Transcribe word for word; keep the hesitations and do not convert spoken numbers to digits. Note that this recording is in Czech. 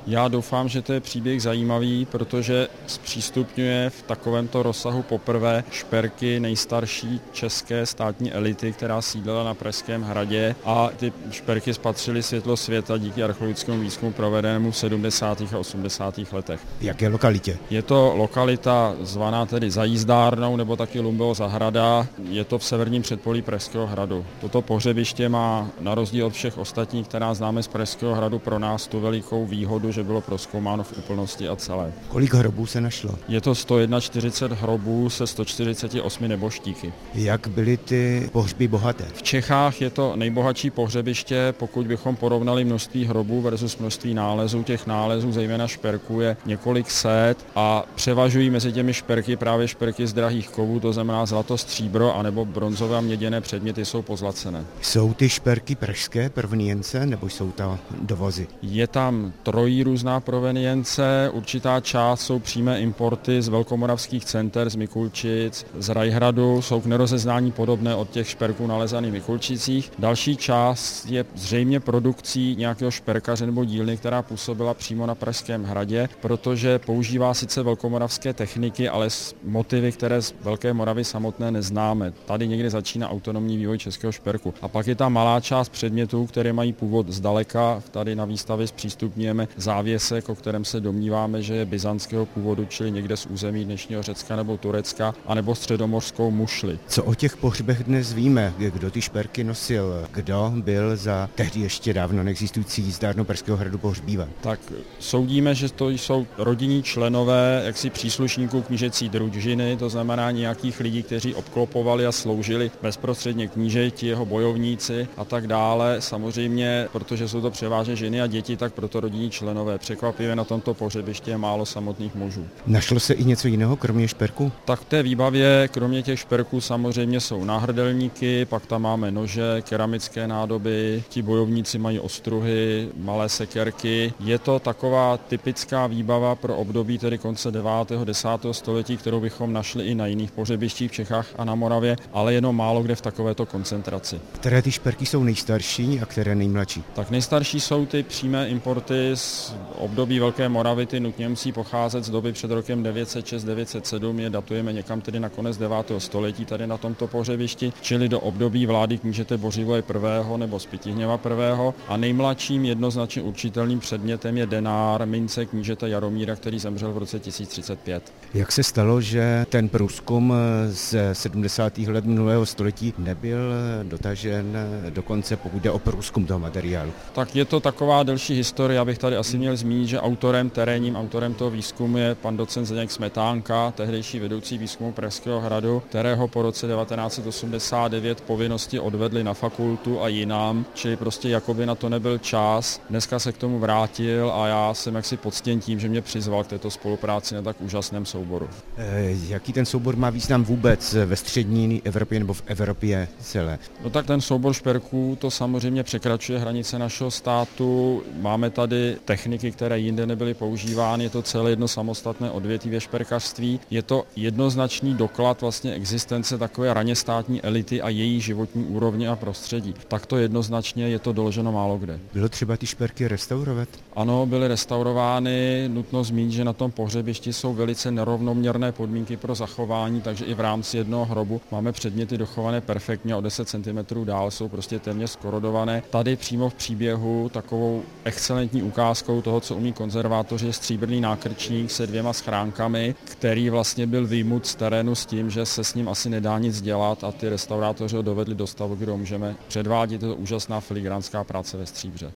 Já doufám, že to je příběh zajímavý, protože zpřístupňuje v takovémto rozsahu poprvé šperky nejstarší české státní elity, která sídlila na Pražském hradě, a ty šperky spatřily světlo světa díky archeologickému výzkumu provedenému v sedmdesátých a osmdesátých letech. V jaké lokalitě? Je to lokalita zvaná tedy Za jízdárnou nebo taky Lumbeho zahrada. Je to v severním předpolí Pražského hradu. Toto pohřebiště má na rozdíl od všech ostatních, která známe z Pražského hradu, pro nás tu velikou výhodu, že bylo prozkoumáno v úplnosti a celé. Kolik hrobů se našlo? Je to sto čtyřicet jedna hrobů se sto čtyřicet osm nebožtíky. Jak byly ty pohřby bohaté? V Čechách je to nejbohatší pohřebiště, pokud bychom porovnali množství hrobů versus množství nálezů. Těch nálezů, zejména šperků, je několik set a převažují mezi těmi šperky právě šperky z drahých kovů, to znamená zlato, stříbro, anebo bronzové a měděné předměty jsou pozlacené. Jsou ty šperky pražské provenience nebo jsou to dovozy? Je tam trojí různá provenience, určitá část jsou přímé importy z velkomoravských center, z Mikulčic, z Rajhradu, jsou k nerozeznání podobné od těch šperků nalezaných v Mikulčicích. Další část je zřejmě produkcí nějakého šperkaře nebo dílny, která působila přímo na Pražském hradě, protože používá sice velkomoravské techniky, ale s motivy, které z Velké Moravy samotné neznáme. Tady někdy začíná autonomní vývoj českého šperku. A pak je ta malá část předmětů, které mají původ zdaleka. Tady na výstavě zpřístupňujeme závěsek, o kterém se domníváme, že je byzantského původu, čili někde z území dnešního Řecka nebo Turecka, anebo středomořskou mušli. Co o těch pohřbech dnes víme? Kdo ty šperky nosil? Kdo byl za tehdy ještě dávno neexistující jízdárnu Pražského hradu pohřbívat? Tak soudíme, že to jsou rodinní členové jaksi příslušníků knížecí družiny, to znamená nějakých lidí, kteří obklopovali a sloužili bezprostředně knížeti, jeho bojovníci a tak dále. Samozřejmě, protože jsou to převážně ženy a děti, tak proto rodinní členové. Překvapivě na tomto pohřebišti je málo samotných mužů. Našlo se i něco jiného kromě šperku? Tak v té výbavě kromě těch šperků samozřejmě jsou náhrdelníky, pak tam máme nože, keramické nádoby, ti bojovníci mají ostruhy, malé sekerky. Je to taková typická výbava pro období tedy konce devátého desátého století, kterou bychom našli i na jiných pohřebištích v Čechách a na Moravě, ale jenom málo kde v takovéto koncentraci. Které ty šperky jsou nejstarší a které nejmladší? Tak nejstarší jsou ty přímé importy z období Velké Moravy, ty nutně musí pocházet z doby před rokem devět set šest devět set sedm, je datujeme někam tedy na konec devátého století tady na tomto pohřebišti, čili do období vlády knížete Bořivoje I. nebo Spytihněva I. A nejmladším jednoznačně určitelným předmětem je denár, mince knížete Jaromíra, který zemřel v roce tisíc třicet pět. Jak se stalo, že ten průzkum z sedmdesátých let minulého století nebyl dotažen do konce, pokud jde o průzkum toho materiálu? Tak je to taková delší historie, abych tady asi měl zmínit, že autorem, terénním autorem toho výzkumu je pan docent Zdeněk Smetánka, tehdejší vedoucí výzkumu Pražského hradu, kterého po roce devatenáct set osmdesát devět povinnosti odvedli na fakultu a jinam, čili prostě jakoby na to nebyl čas. Dneska se k tomu vrátil a já jsem jaksi poctěn tím, že mě přizval k této spolupráci na tak úžasném souboru. E, jaký ten soubor má význam vůbec ve střední Evropě nebo v Evropě celé? No tak ten soubor šperků to samozřejmě překračuje hranice našeho státu. Máme tady techniky, které jinde nebyly používány, je to celé jedno samostatné odvětví ve šperkařství. Je to jednoznačný doklad vlastně existence takové raně státní elity a její životní úrovně a prostředí. Takto jednoznačně je to doloženo málo kde. Bylo třeba ty šperky restaurovat? Ano, byly restaurovány. Nutno zmínit, že na tom pohřebišti jsou velice nerovnoměrné podmínky pro zachování, takže i v rámci jednoho hrobu máme předměty dochované perfektně, o deset centimetrů dál jsou prostě téměř skorodované. Tady přímo v příběhu takovou excelentní ukázkou toho, co umí konzervátoři, je stříbrný nákrčník se dvěma schránkami, který vlastně byl vyjmut z terénu s tím, že se s ním asi nedá nic dělat a ty restaurátoři ho dovedli do stavu, kde ho můžeme předvádět. Je to úžasná filigránská práce ve stříbře.